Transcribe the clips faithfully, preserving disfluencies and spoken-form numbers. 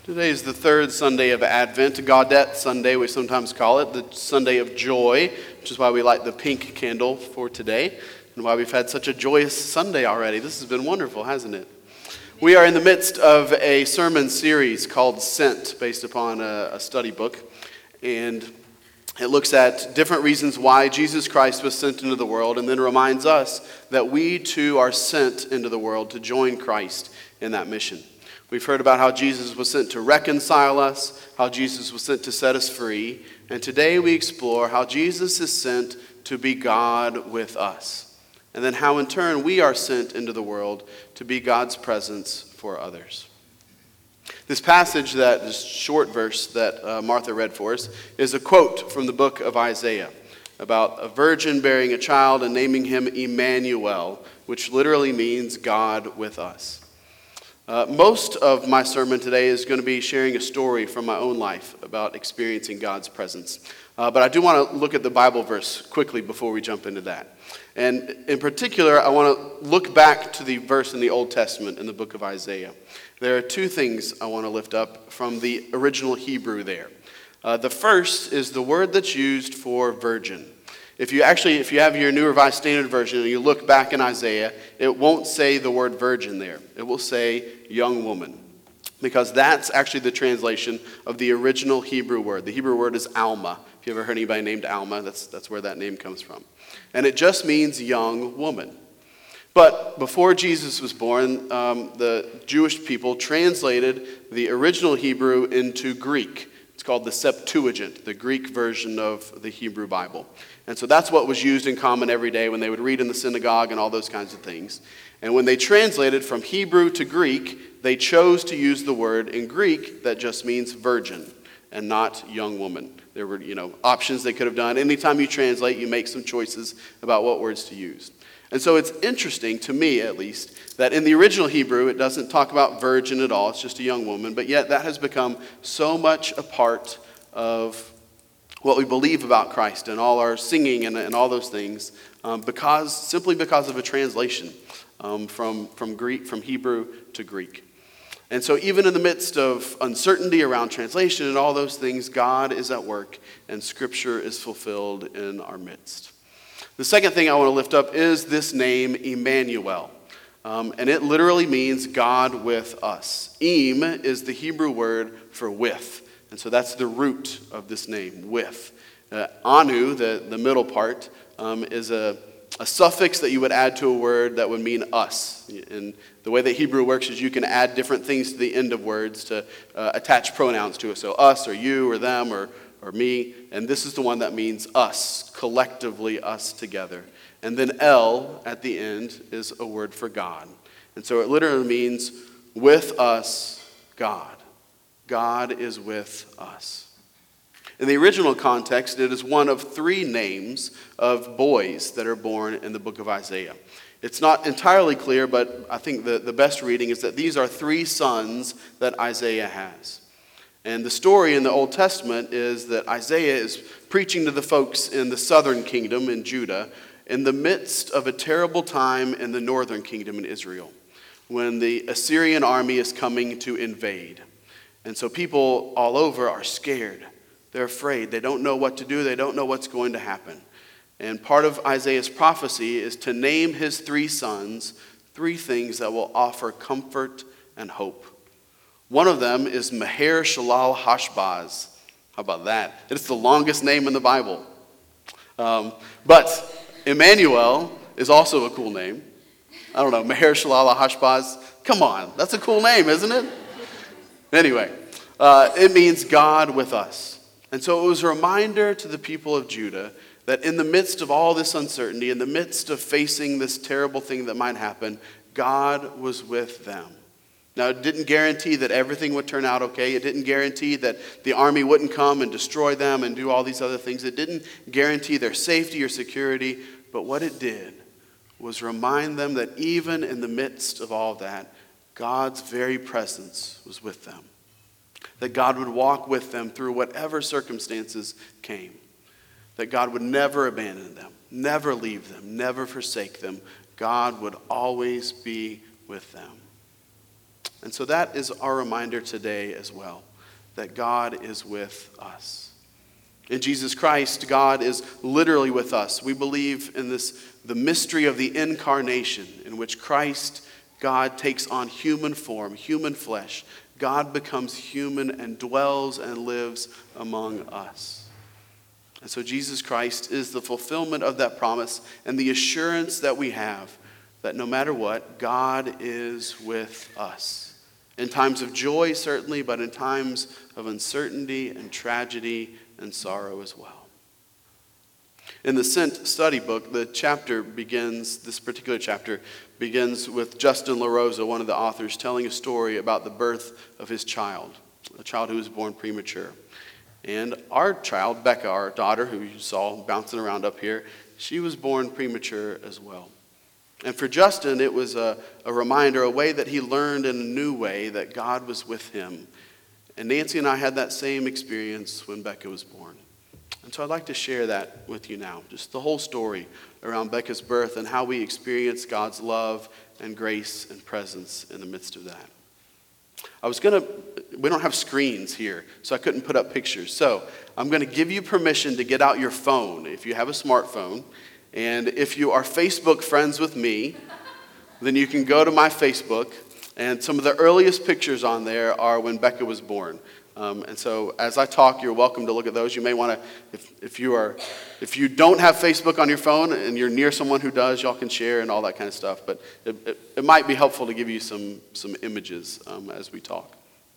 Today is the third Sunday of Advent, Gaudete Sunday, we sometimes call it, the Sunday of joy, which is why we light the pink candle for today, and why we've had such a joyous Sunday already. This has been wonderful, hasn't it? We are in the midst of a sermon series called Sent, based upon a, a study book, and it looks at different reasons why Jesus Christ was sent into the world, and then reminds us that we too are sent into the world to join Christ in that mission. We've heard about how Jesus was sent to reconcile us, how Jesus was sent to set us free, and today we explore how Jesus is sent to be God with us, and then how in turn we are sent into the world to be God's presence for others. This passage, that this short verse that uh, Martha read for us, is a quote from the book of Isaiah about a virgin bearing a child and naming him Emmanuel, which literally means God with us. Uh, most of my sermon today is going to be sharing a story from my own life about experiencing God's presence. Uh, but I do want to look at the Bible verse quickly before we jump into that. And in particular, I want to look back to the verse in the Old Testament in the book of Isaiah. There are two things I want to lift up from the original Hebrew there. Uh, the first is the word that's used for virgin. If you actually, if you have your New Revised Standard Version and you look back in Isaiah, it won't say the word virgin there. It will say young woman, because that's actually the translation of the original Hebrew word. The Hebrew word is Alma. If you ever heard anybody named Alma, that's, that's where that name comes from. And it just means young woman. But before Jesus was born, um, the Jewish people translated the original Hebrew into Greek. It's called the Septuagint, the Greek version of the Hebrew Bible. And so that's what was used in common every day when they would read in the synagogue and all those kinds of things. And when they translated from Hebrew to Greek, they chose to use the word in Greek that just means virgin and not young woman. There were, you know, options they could have done. Anytime you translate, you make some choices about what words to use. And so it's interesting, to me at least, that in the original Hebrew, it doesn't talk about virgin at all. It's just a young woman. But yet that has become so much a part of what we believe about Christ and all our singing and, and all those things, um, because simply because of a translation um, from, from Greek, from Hebrew to Greek. And so even in the midst of uncertainty around translation and all those things, God is at work and Scripture is fulfilled in our midst. The second thing I want to lift up is this name, Emmanuel. Um, and it literally means God with us. Em is the Hebrew word for with. And so that's the root of this name, with. Uh, anu, the, the middle part, um, is a, a suffix that you would add to a word that would mean us. And the way that Hebrew works is you can add different things to the end of words to uh, attach pronouns to it. So us or you or them or or me, and this is the one that means us, collectively us together. And then El at the end is a word for God. And so it literally means with us, God. God is with us. In the original context, it is one of three names of boys that are born in the book of Isaiah. It's not entirely clear, but I think the, the best reading is that these are three sons that Isaiah has. And the story in the Old Testament is that Isaiah is preaching to the folks in the southern kingdom in Judah in the midst of a terrible time in the northern kingdom in Israel, when the Assyrian army is coming to invade. And so people all over are scared. They're afraid. They don't know what to do. They don't know what's going to happen. And part of Isaiah's prophecy is to name his three sons three things that will offer comfort and hope. One of them is Maher-Shalal-Hash-Baz. How about that? It's the longest name in the Bible. Um, but Emmanuel is also a cool name. I don't know, Maher-Shalal-Hash-Baz. Come on, that's a cool name, isn't it? Anyway, uh, it means God with us. And so it was a reminder to the people of Judah that in the midst of all this uncertainty, in the midst of facing this terrible thing that might happen, God was with them. Now, it didn't guarantee that everything would turn out okay. It didn't guarantee that the army wouldn't come and destroy them and do all these other things. It didn't guarantee their safety or security. But what it did was remind them that even in the midst of all that, God's very presence was with them. That God would walk with them through whatever circumstances came. That God would never abandon them, never leave them, never forsake them. God would always be with them. And so that is our reminder today as well, that God is with us. In Jesus Christ, God is literally with us. We believe in this, the mystery of the incarnation, in which Christ, God, takes on human form, human flesh. God becomes human and dwells and lives among us. And so Jesus Christ is the fulfillment of that promise and the assurance that we have that no matter what, God is with us. In times of joy, certainly, but in times of uncertainty and tragedy and sorrow as well. In the Sent study book, the chapter begins, this particular chapter begins with Justin LaRosa, one of the authors, telling a story about the birth of his child, a child who was born premature. And our child, Becca, our daughter, who you saw bouncing around up here, she was born premature as well. And for Justin, it was a, a reminder, a way that he learned in a new way that God was with him. And Nancy and I had that same experience when Becca was born. And so I'd like to share that with you now, just the whole story around Becca's birth and how we experience God's love and grace and presence in the midst of that. I was going to, we don't have screens here, so I couldn't put up pictures. So I'm going to give you permission to get out your phone if you have a smartphone. And if you are Facebook friends with me, then you can go to my Facebook. And some of the earliest pictures on there are when Becca was born. Um, and so as I talk, you're welcome to look at those. You may want to, if, if you are, if you don't have Facebook on your phone and you're near someone who does, y'all can share and all that kind of stuff. But it, it, it might be helpful to give you some, some images um, as we talk.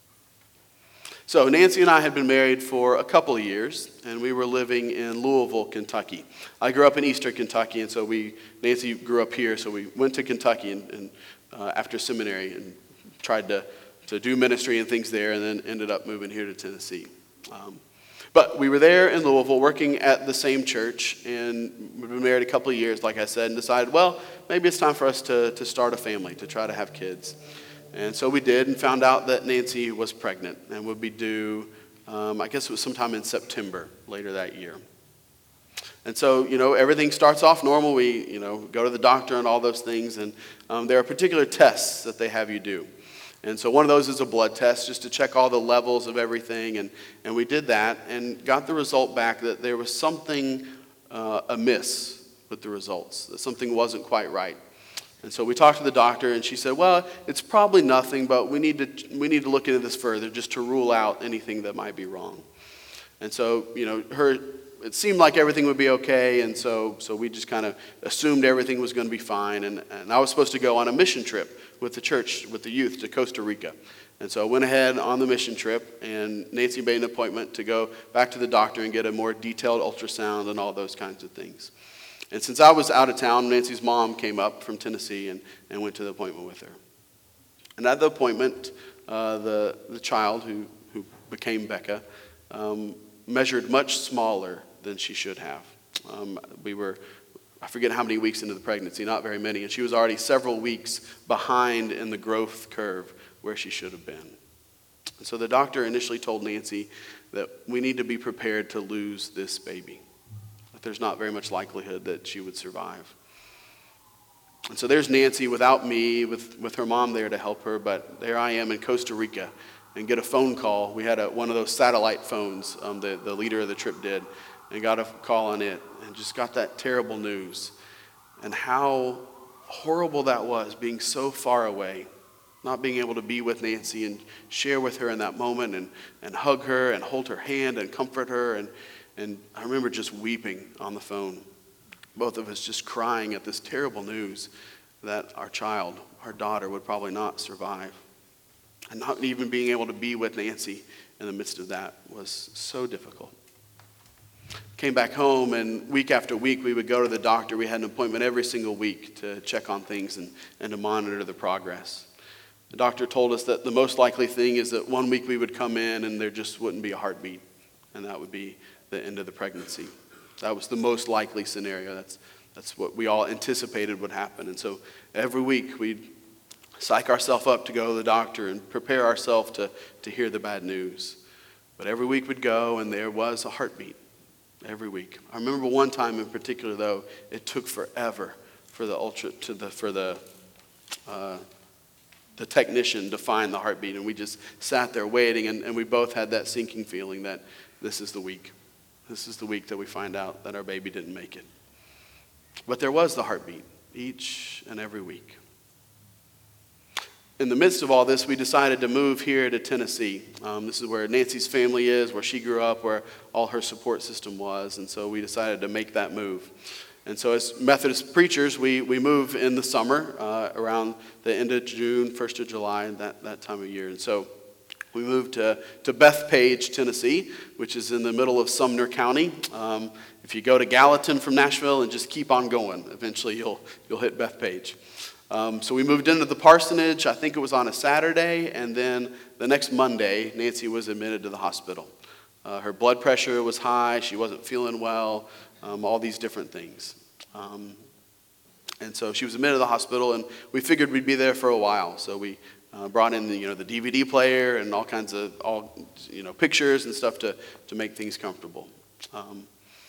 So Nancy and I had been married for a couple of years, and we were living in Louisville, Kentucky. I grew up in Eastern Kentucky, and so we, Nancy grew up here, so we went to Kentucky and, and uh, after seminary and tried to to do ministry and things there, and then ended up moving here to Tennessee. Um, but we were there in Louisville working at the same church, and we've been married a couple of years, like I said, and decided, well, maybe it's time for us to, to start a family, to try to have kids. And so we did, and found out that Nancy was pregnant and would be due, um, I guess it was sometime in September, later that year. And so, you know, everything starts off normal. We, you know, go to the doctor and all those things, and um, there are particular tests that they have you do. And so one of those is a blood test, just to check all the levels of everything. And, and we did that and got the result back that there was something uh, amiss with the results, that something wasn't quite right. And so we talked to the doctor, and she said, well, it's probably nothing, but we need to we need to look into this further just to rule out anything that might be wrong. And so, you know, her it seemed like everything would be okay, and so so we just kind of assumed everything was going to be fine. And, and I was supposed to go on a mission trip with the church, with the youth, to Costa Rica. And so I went ahead on the mission trip, and Nancy made an appointment to go back to the doctor and get a more detailed ultrasound and all those kinds of things. And since I was out of town, Nancy's mom came up from Tennessee and, and went to the appointment with her. And at the appointment, uh, the, the child who, who became Becca um, measured much smaller than she should have. Um, we were, I forget how many weeks into the pregnancy, not very many, and she was already several weeks behind in the growth curve where she should have been. And so the doctor initially told Nancy that we need to be prepared to lose this baby, that there's not very much likelihood that she would survive. And so there's Nancy without me, with, with her mom there to help her, but there I am in Costa Rica and get a phone call. We had a, one of those satellite phones, um, the, the leader of the trip did, and got a call on it and just got that terrible news. And how horrible that was, being so far away, not being able to be with Nancy and share with her in that moment and, and hug her and hold her hand and comfort her. And, and I remember just weeping on the phone, both of us just crying at this terrible news that our child, our daughter, would probably not survive. And not even being able to be with Nancy in the midst of that was so difficult. Came back home, and week after week we would go to the doctor. We had an appointment every single week to check on things and, and to monitor the progress. The doctor told us that the most likely thing is that one week we would come in and there just wouldn't be a heartbeat, and that would be the end of the pregnancy. That was the most likely scenario. That's, that's what we all anticipated would happen. And so every week we'd psych ourselves up to go to the doctor and prepare ourselves to, to hear the bad news. But every week we'd go, and there was a heartbeat. Every week. I remember one time in particular, though, it took forever for the ultra to the for the uh, the technician to find the heartbeat. And we just sat there waiting, and, and we both had that sinking feeling that this is the week. This is the week that we find out that our baby didn't make it. But there was the heartbeat each and every week. In the midst of all this, we decided to move here to Tennessee. Um, this is where Nancy's family is, where she grew up, where all her support system was. And so we decided to make that move. And so as Methodist preachers, we, we move in the summer, uh, around the end of June, first of July, that, that time of year. And so we moved to, to Bethpage, Tennessee, which is in the middle of Sumner County. Um, if you go to Gallatin from Nashville and just keep on going, eventually you'll, you'll hit Bethpage. Um, so we moved into the parsonage, I think it was on a Saturday, and then the next Monday, Nancy was admitted to the hospital. Uh, her blood pressure was high, she wasn't feeling well, um, all these different things. Um, and so she was admitted to the hospital, and we figured we'd be there for a while. So we uh, brought in the, you know, the D V D player and all kinds of all, you know, pictures and stuff to, to make things comfortable. Um,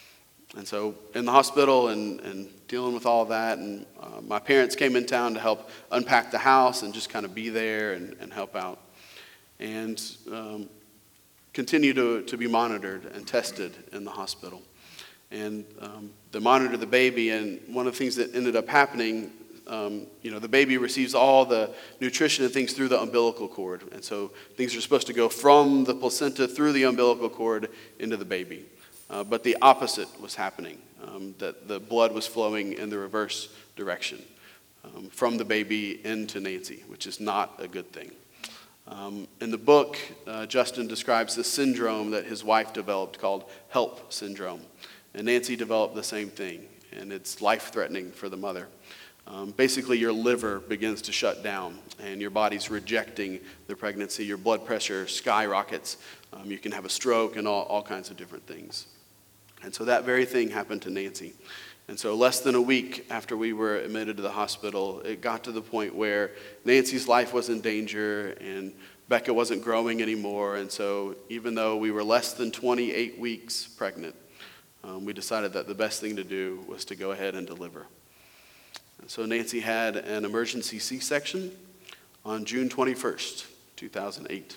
And so in the hospital and, and dealing with all of that, and uh, my parents came in town to help unpack the house and just kind of be there and, and help out. And um, continue to, to be monitored and tested in the hospital. And um, they monitor the baby, and one of the things that ended up happening, um, you know, the baby receives all the nutrition and things through the umbilical cord. And so things are supposed to go from the placenta through the umbilical cord into the baby. Uh, but the opposite was happening, um, that the blood was flowing in the reverse direction, um, from the baby into Nancy, which is not a good thing. Um, in the book, uh, Justin describes the syndrome that his wife developed called HELP syndrome. And Nancy developed the same thing, and it's life-threatening for the mother. Um, basically, your liver begins to shut down, and your body's rejecting the pregnancy. Your blood pressure skyrockets. Um, you can have a stroke and all, all kinds of different things. And so that very thing happened to Nancy. And so less than a week after we were admitted to the hospital, it got to the point where Nancy's life was in danger and Becca wasn't growing anymore. And so even though we were less than twenty-eight weeks pregnant, um, we decided that the best thing to do was to go ahead and deliver. And so Nancy had an emergency C-section on June twenty-first, two thousand eight.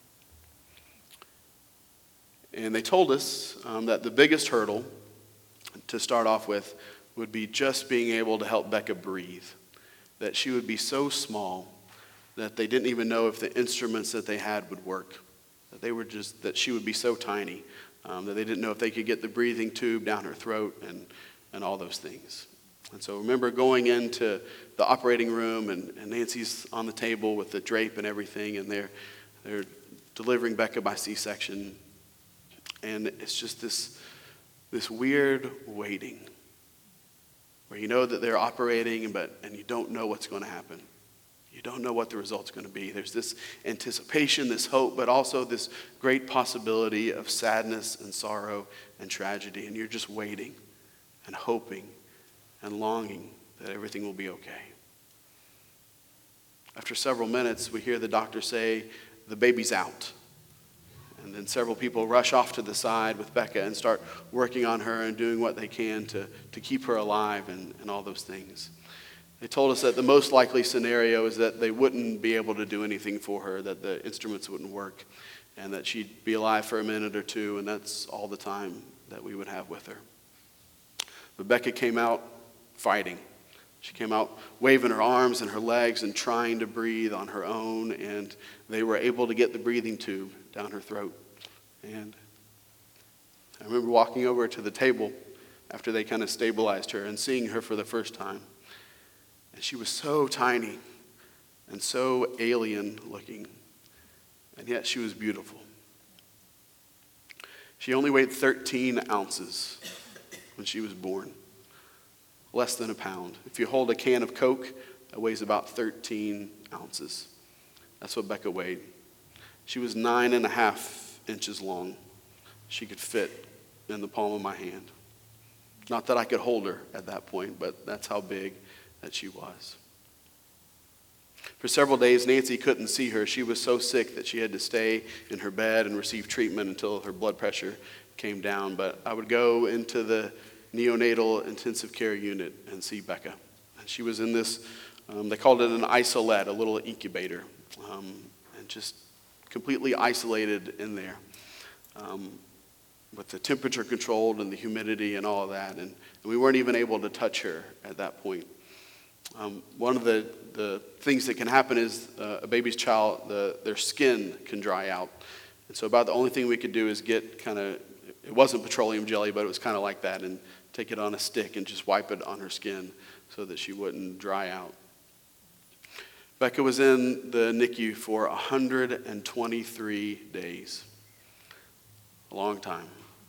And they told us um, that the biggest hurdle to start off with would be just being able to help Becca breathe. That she would be so small that they didn't even know if the instruments that they had would work. That they were just, that she would be so tiny um, that they didn't know if they could get the breathing tube down her throat and, and all those things. And so remember going into the operating room, and, and Nancy's on the table with the drape and everything, and they're, they're delivering Becca by C-section. And it's just this, this weird waiting where you know that they're operating, but and you don't know what's going to happen. You don't know what the result's going to be. There's this anticipation, this hope, but also this great possibility of sadness and sorrow and tragedy. And you're just waiting and hoping and longing that everything will be okay. After several minutes, we hear the doctor say, "The baby's out." And then several people rush off to the side with Becca and start working on her and doing what they can to, to keep her alive and, and all those things. They told us that the most likely scenario is that they wouldn't be able to do anything for her, that the instruments wouldn't work, and that she'd be alive for a minute or two, and that's all the time that we would have with her. But Becca came out fighting. She came out waving her arms and her legs and trying to breathe on her own, and they were able to get the breathing tube down her throat. And I remember walking over to the table after they kind of stabilized her and seeing her for the first time. And she was so tiny and so alien looking, and yet she was beautiful. She only weighed thirteen ounces when she was born. Less than a pound. If you hold a can of Coke, it weighs about thirteen ounces. That's what Becca weighed. She was nine and a half inches long. She could fit in the palm of my hand. Not that I could hold her at that point, but that's how big that she was. For several days, Nancy couldn't see her. She was so sick that she had to stay in her bed and receive treatment until her blood pressure came down. But I would go into the neonatal intensive care unit and see Becca. And she was in this Um, they called it an isolette, a little incubator, um, and just completely isolated in there, um, with the temperature controlled and the humidity and all of that. And, and we weren't even able to touch her at that point. Um, one of the, the things that can happen is uh, a baby's child, the, their skin can dry out. And so about the only thing we could do is get kind of, it wasn't petroleum jelly, but it was kind of like that, and take it on a stick and just wipe it on her skin so that she wouldn't dry out. Becca was in the N I C U for one hundred twenty-three days, a long time.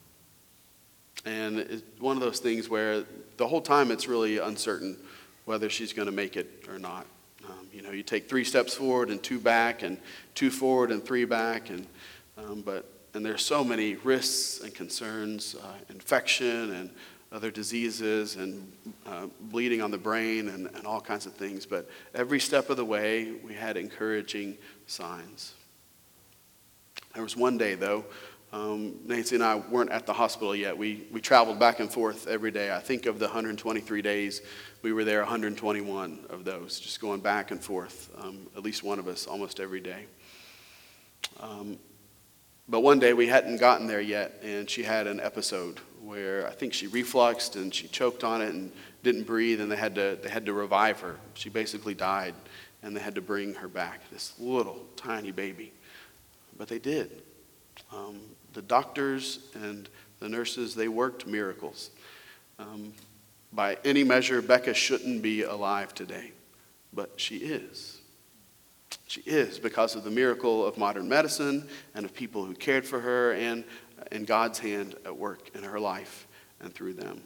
And it's one of those things where the whole time it's really uncertain whether she's going to make it or not. Um, you know, you take three steps forward and two back, and two forward and three back, and um, but and there's so many risks and concerns, uh, infection and other diseases, and uh, bleeding on the brain, and, and all kinds of things. But every step of the way, we had encouraging signs. There was one day, though, um, Nancy and I weren't at the hospital yet. We we traveled back and forth every day. I think of the one hundred twenty-three days, we were there one hundred twenty-one of those, just going back and forth, um, at least one of us, almost every day. Um, but one day we hadn't gotten there yet, and she had an episode where I think she refluxed and she choked on it and didn't breathe, and they had to they had to revive her. She basically died, and they had to bring her back, this little tiny baby. But they did. Um, the doctors and the nurses, they worked miracles. Um, by any measure, Becca shouldn't be alive today, but she is. She is because of the miracle of modern medicine and of people who cared for her, and, and God's hand at work in her life and through them.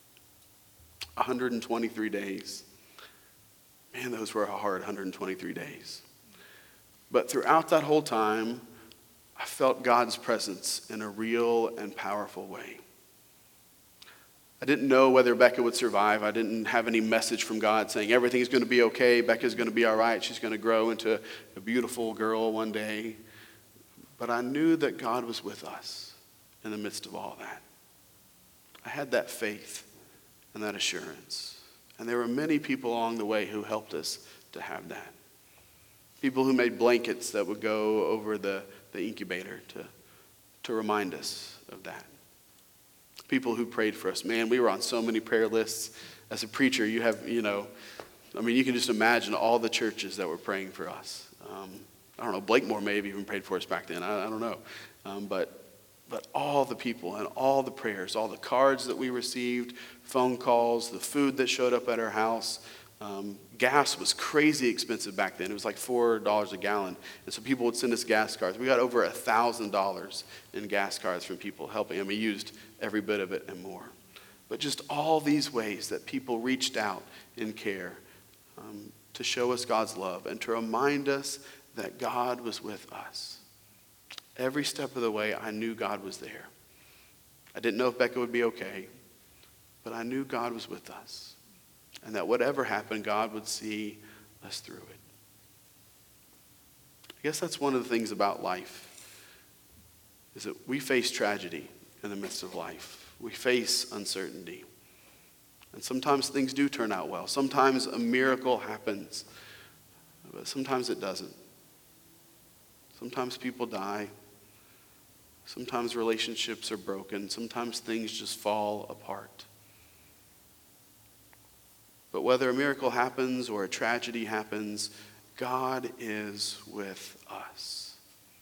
one hundred twenty-three days. Man, those were a hard one hundred twenty-three days. But throughout that whole time, I felt God's presence in a real and powerful way. I didn't know whether Becca would survive. I didn't have any message from God saying everything's going to be okay, Becca's going to be all right, she's going to grow into a beautiful girl one day. But I knew that God was with us in the midst of all that. I had that faith and that assurance. And there were many people along the way who helped us to have that. People who made blankets that would go over the, the incubator to, to remind us of that. People who prayed for us. Man, we were on so many prayer lists. As a preacher, you have, you know, I mean, you can just imagine all the churches that were praying for us. Um, I don't know, Blakemore may have even prayed for us back then. I, I don't know. Um, but but all the people and all the prayers, all the cards that we received, phone calls, the food that showed up at our house. Um, gas was crazy expensive back then. It was like four dollars a gallon. And so people would send us gas cards. We got over one thousand dollars in gas cards from people helping. And we used every bit of it and more. But just all these ways that people reached out in care um, to show us God's love and to remind us that God was with us. Every step of the way, I knew God was there. I didn't know if Becca would be okay, but I knew God was with us. And that whatever happened, God would see us through it. I guess that's one of the things about life, is that we face tragedy in the midst of life. We face uncertainty. And sometimes things do turn out well. Sometimes a miracle happens, but sometimes it doesn't. Sometimes people die. Sometimes relationships are broken. Sometimes things just fall apart. But whether a miracle happens or a tragedy happens, God is with us.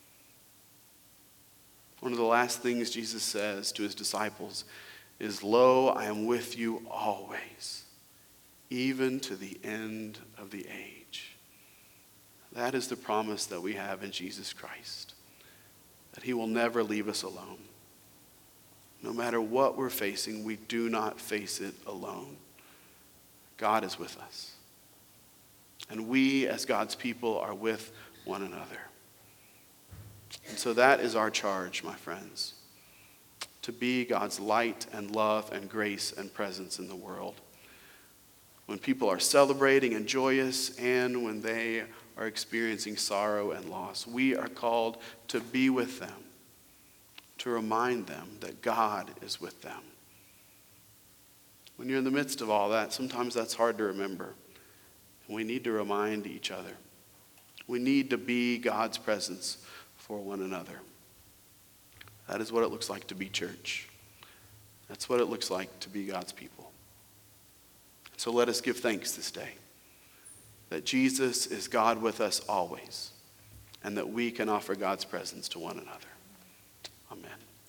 One of the last things Jesus says to his disciples is, "Lo, I am with you always, even to the end of the age." That is the promise that we have in Jesus Christ, that he will never leave us alone. No matter what we're facing, we do not face it alone. God is with us. And we, as God's people, are with one another. And so that is our charge, my friends, to be God's light and love and grace and presence in the world. When people are celebrating and joyous, and when they are experiencing sorrow and loss, we are called to be with them, to remind them that God is with them. When you're in the midst of all that, sometimes that's hard to remember. We need to remind each other. We need to be God's presence for one another. That is what it looks like to be church. That's what it looks like to be God's people. So let us give thanks this day that Jesus is God with us always, and that we can offer God's presence to one another. Amen.